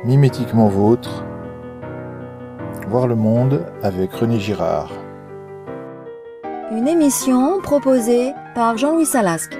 Mimétiquement vôtre, voir le monde avec René Girard. Une émission proposée par Jean-Louis Salasque.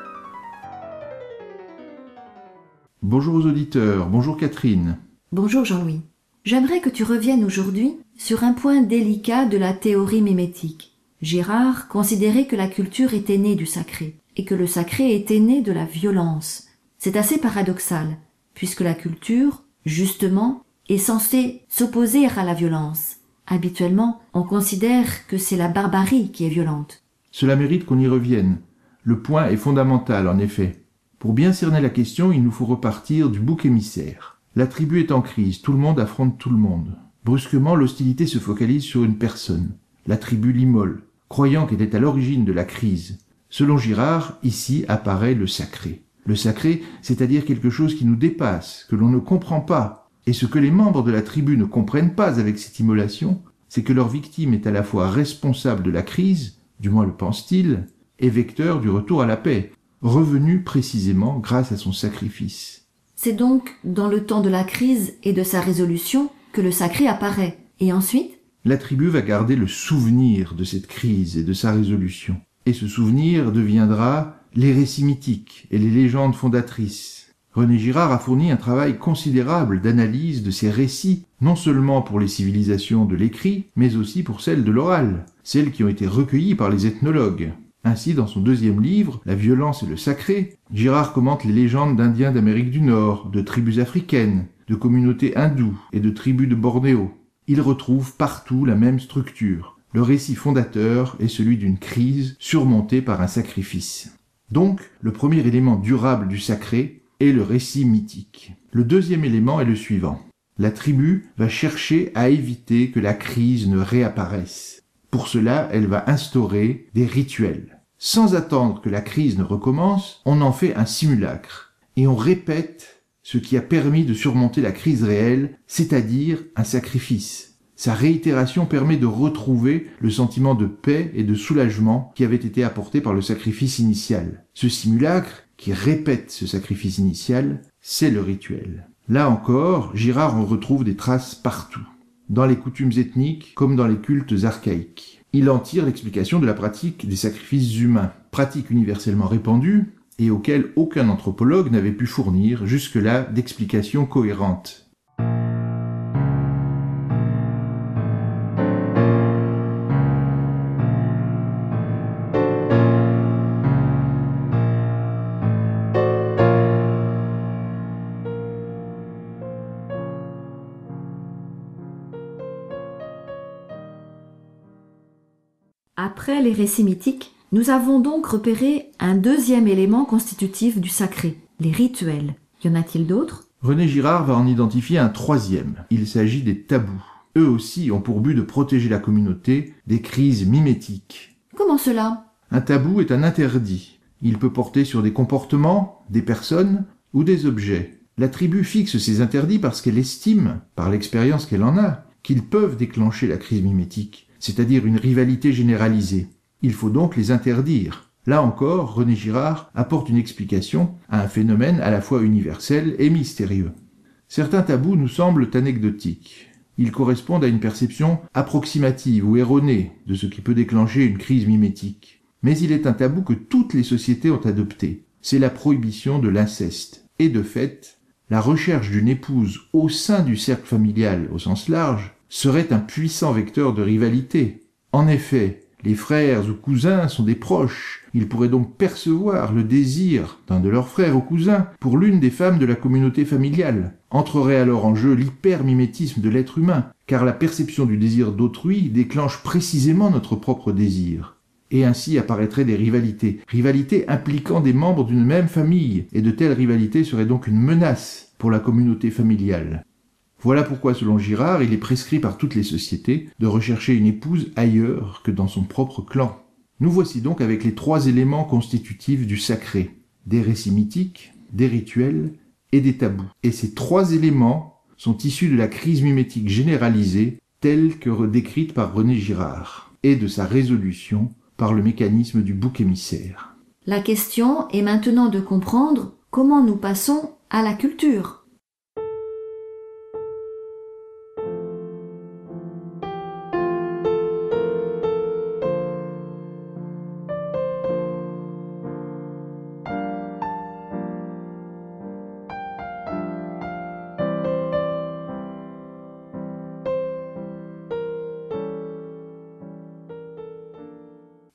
Bonjour aux auditeurs, bonjour Catherine. Bonjour Jean-Louis. J'aimerais que tu reviennes aujourd'hui sur un point délicat de la théorie mimétique. Girard considérait que la culture était née du sacré et que le sacré était né de la violence. C'est assez paradoxal, puisque la culture, justement, est censée s'opposer à la violence. Habituellement, on considère que c'est la barbarie qui est violente. Cela mérite qu'on y revienne. Le point est fondamental, en effet. Pour bien cerner la question, il nous faut repartir du bouc émissaire. La tribu est en crise, tout le monde affronte tout le monde. Brusquement, l'hostilité se focalise sur une personne. La tribu l'immole, croyant qu'elle est à l'origine de la crise. Selon Girard, ici apparaît le sacré. Le sacré, c'est-à-dire quelque chose qui nous dépasse, que l'on ne comprend pas. Et ce que les membres de la tribu ne comprennent pas avec cette immolation, c'est que leur victime est à la fois responsable de la crise, du moins le pense-t-il, et vecteur du retour à la paix, revenu précisément grâce à son sacrifice. C'est donc dans le temps de la crise et de sa résolution que le sacré apparaît. Et ensuite ? La tribu va garder le souvenir de cette crise et de sa résolution. Et ce souvenir deviendra les récits mythiques et les légendes fondatrices. René Girard a fourni un travail considérable d'analyse de ces récits, non seulement pour les civilisations de l'écrit, mais aussi pour celles de l'oral, celles qui ont été recueillies par les ethnologues. Ainsi, dans son deuxième livre, La violence et le sacré, Girard commente les légendes d'Indiens d'Amérique du Nord, de tribus africaines, de communautés hindoues et de tribus de Bornéo. Il retrouve partout la même structure. Le récit fondateur est celui d'une crise surmontée par un sacrifice. Donc, le premier élément durable du sacré est le récit mythique. Le deuxième élément est le suivant. La tribu va chercher à éviter que la crise ne réapparaisse. Pour cela, elle va instaurer des rituels. Sans attendre que la crise ne recommence, on en fait un simulacre. Et on répète ce qui a permis de surmonter la crise réelle, c'est-à-dire un sacrifice. Sa réitération permet de retrouver le sentiment de paix et de soulagement qui avait été apporté par le sacrifice initial. Ce simulacre, qui répète ce sacrifice initial, c'est le rituel. Là encore, Girard en retrouve des traces partout, dans les coutumes ethniques comme dans les cultes archaïques. Il en tire l'explication de la pratique des sacrifices humains, pratique universellement répandue et auquel aucun anthropologue n'avait pu fournir jusque-là d'explications cohérentes. Après les récits mythiques, nous avons donc repéré un deuxième élément constitutif du sacré, les rituels. Y en a-t-il d'autres ? René Girard va en identifier un troisième. Il s'agit des tabous. Eux aussi ont pour but de protéger la communauté des crises mimétiques. Comment cela ? Un tabou est un interdit. Il peut porter sur des comportements, des personnes ou des objets. La tribu fixe ces interdits parce qu'elle estime, par l'expérience qu'elle en a, qu'ils peuvent déclencher la crise mimétique, c'est-à-dire une rivalité généralisée. Il faut donc les interdire. Là encore, René Girard apporte une explication à un phénomène à la fois universel et mystérieux. Certains tabous nous semblent anecdotiques. Ils correspondent à une perception approximative ou erronée de ce qui peut déclencher une crise mimétique. Mais il est un tabou que toutes les sociétés ont adopté. C'est la prohibition de l'inceste. Et de fait, la recherche d'une épouse au sein du cercle familial au sens large serait un puissant vecteur de rivalité. En effet, les frères ou cousins sont des proches. Ils pourraient donc percevoir le désir d'un de leurs frères ou cousins pour l'une des femmes de la communauté familiale. Entrerait alors en jeu l'hypermimétisme de l'être humain, car la perception du désir d'autrui déclenche précisément notre propre désir. Et ainsi apparaîtraient des rivalités impliquant des membres d'une même famille, et de telles rivalités seraient donc une menace pour la communauté familiale. Voilà pourquoi, selon Girard, il est prescrit par toutes les sociétés de rechercher une épouse ailleurs que dans son propre clan. Nous voici donc avec les trois éléments constitutifs du sacré, des récits mythiques, des rituels et des tabous. Et ces trois éléments sont issus de la crise mimétique généralisée telle que décrite par René Girard, et de sa résolution par le mécanisme du bouc émissaire. La question est maintenant de comprendre comment nous passons à la culture.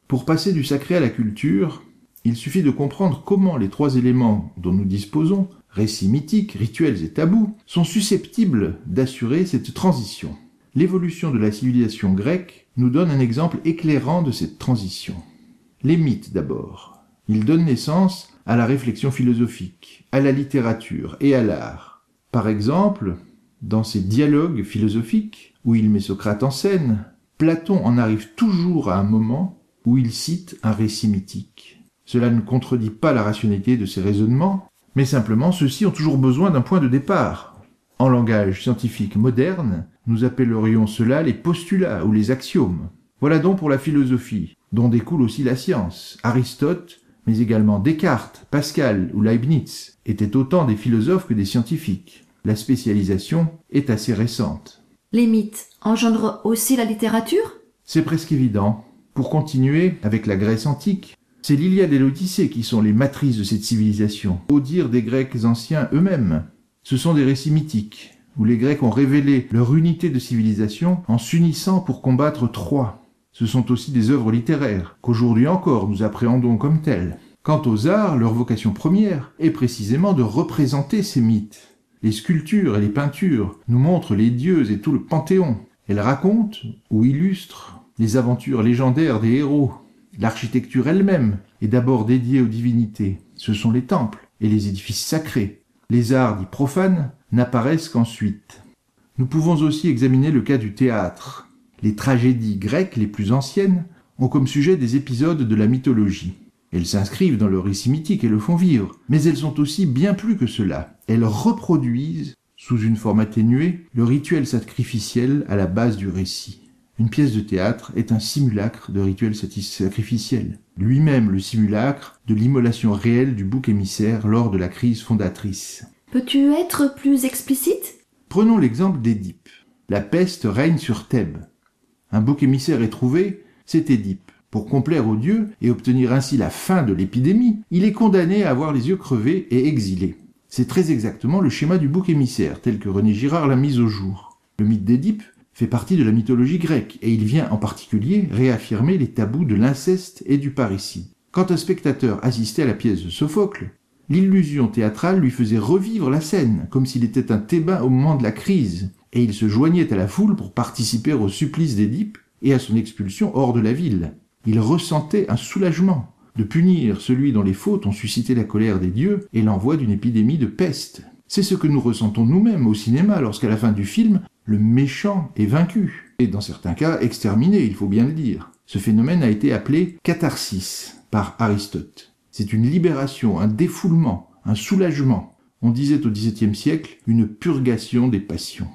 Pour passer du sacré à la culture, il suffit de comprendre comment les 3 éléments dont nous disposons, récits mythiques, rituels et tabous, sont susceptibles d'assurer cette transition. L'évolution de la civilisation grecque nous donne un exemple éclairant de cette transition. Les mythes d'abord. Ils donnent naissance à la réflexion philosophique, à la littérature et à l'art. Par exemple, dans ses dialogues philosophiques, où il met Socrate en scène, Platon en arrive toujours à un moment où il cite un récit mythique. Cela ne contredit pas la rationalité de ses raisonnements, mais simplement ceux-ci ont toujours besoin d'un point de départ. En langage scientifique moderne, nous appellerions cela les postulats ou les axiomes. Voilà donc pour la philosophie, dont découle aussi la science. Aristote, mais également Descartes, Pascal ou Leibniz étaient autant des philosophes que des scientifiques. La spécialisation est assez récente. Les mythes engendrent aussi la littérature? C'est presque évident. Pour continuer avec la Grèce antique, c'est l'Iliade et l'Odyssée qui sont les matrices de cette civilisation, au dire des Grecs anciens eux-mêmes. Ce sont des récits mythiques, où les Grecs ont révélé leur unité de civilisation en s'unissant pour combattre Troie. Ce sont aussi des œuvres littéraires, qu'aujourd'hui encore nous appréhendons comme telles. Quant aux arts, leur vocation première est précisément de représenter ces mythes. Les sculptures et les peintures nous montrent les dieux et tout le panthéon. Elles racontent ou illustrent les aventures légendaires des héros. L'architecture elle-même est d'abord dédiée aux divinités. Ce sont les temples et les édifices sacrés. Les arts dits profanes n'apparaissent qu'ensuite. Nous pouvons aussi examiner le cas du théâtre. Les tragédies grecques les plus anciennes ont comme sujet des épisodes de la mythologie. Elles s'inscrivent dans le récit mythique et le font vivre, mais elles sont aussi bien plus que cela. Elles reproduisent, sous une forme atténuée, le rituel sacrificiel à la base du récit. Une pièce de théâtre est un simulacre de rituel sacrificiel, lui-même le simulacre de l'immolation réelle du bouc émissaire lors de la crise fondatrice. Peux-tu être plus explicite? Prenons l'exemple d'Édipe. La peste règne sur Thèbes. Un bouc émissaire est trouvé, c'est Édipe. Pour complaire aux dieux et obtenir ainsi la fin de l'épidémie, il est condamné à avoir les yeux crevés et exilé. C'est très exactement le schéma du bouc émissaire, tel que René Girard l'a mis au jour. Le mythe d'Édipe fait partie de la mythologie grecque, et il vient en particulier réaffirmer les tabous de l'inceste et du parricide. Quand un spectateur assistait à la pièce de Sophocle, l'illusion théâtrale lui faisait revivre la scène, comme s'il était un Thébain au moment de la crise, et il se joignait à la foule pour participer au supplice d'Édipe et à son expulsion hors de la ville. Il ressentait un soulagement de punir celui dont les fautes ont suscité la colère des dieux et l'envoi d'une épidémie de peste. C'est ce que nous ressentons nous-mêmes au cinéma lorsqu'à la fin du film, le méchant est vaincu, et dans certains cas exterminé, il faut bien le dire. Ce phénomène a été appelé catharsis par Aristote. C'est une libération, un défoulement, un soulagement. On disait au XVIIe siècle une purgation des passions.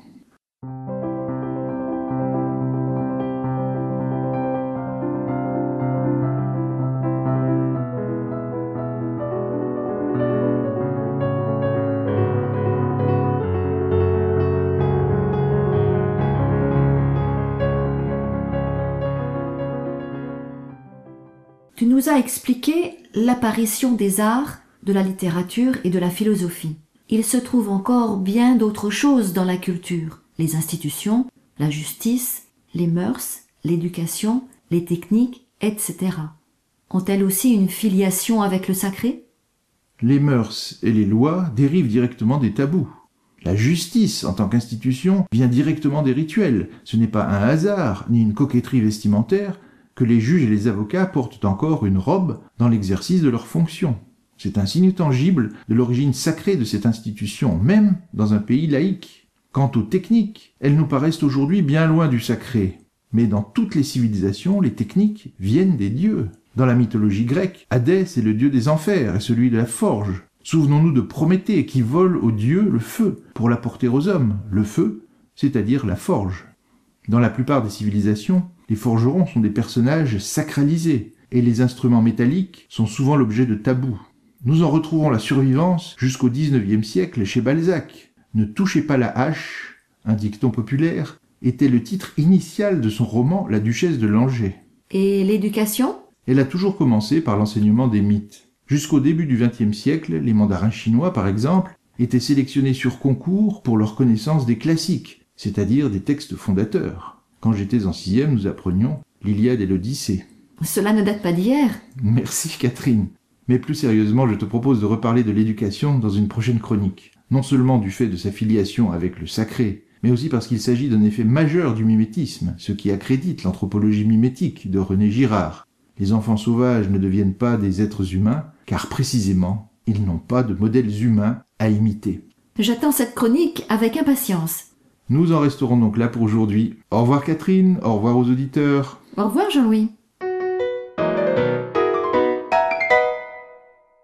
Tu nous as expliqué l'apparition des arts, de la littérature et de la philosophie. Il se trouve encore bien d'autres choses dans la culture. Les institutions, la justice, les mœurs, l'éducation, les techniques, etc. Ont-elles aussi une filiation avec le sacré? Les mœurs et les lois dérivent directement des tabous. La justice, en tant qu'institution, vient directement des rituels. Ce n'est pas un hasard, ni une coquetterie vestimentaire, que les juges et les avocats portent encore une robe dans l'exercice de leurs fonctions. C'est un signe tangible de l'origine sacrée de cette institution, même dans un pays laïque. Quant aux techniques, elles nous paraissent aujourd'hui bien loin du sacré. Mais dans toutes les civilisations, les techniques viennent des dieux. Dans la mythologie grecque, Hadès est le dieu des enfers et celui de la forge. Souvenons-nous de Prométhée qui vole aux dieux le feu pour l'apporter aux hommes. Le feu, c'est-à-dire la forge. Dans la plupart des civilisations, les forgerons sont des personnages sacralisés et les instruments métalliques sont souvent l'objet de tabous. Nous en retrouvons la survivance jusqu'au XIXe siècle chez Balzac. « Ne touchez pas la hache », un dicton populaire, était le titre initial de son roman La Duchesse de Langeais. Et l'éducation? Elle a toujours commencé par l'enseignement des mythes. Jusqu'au début du XXe siècle, les mandarins chinois, par exemple, étaient sélectionnés sur concours pour leur connaissance des classiques, c'est-à-dire des textes fondateurs. Quand j'étais en 6e, nous apprenions l'Iliade et l'Odyssée. Cela ne date pas d'hier. Merci Catherine. Mais plus sérieusement, je te propose de reparler de l'éducation dans une prochaine chronique. Non seulement du fait de sa filiation avec le sacré, mais aussi parce qu'il s'agit d'un effet majeur du mimétisme, ce qui accrédite l'anthropologie mimétique de René Girard. Les enfants sauvages ne deviennent pas des êtres humains, car précisément, ils n'ont pas de modèles humains à imiter. J'attends cette chronique avec impatience. Nous en resterons donc là pour aujourd'hui. Au revoir Catherine, au revoir aux auditeurs. Au revoir Jean-Louis.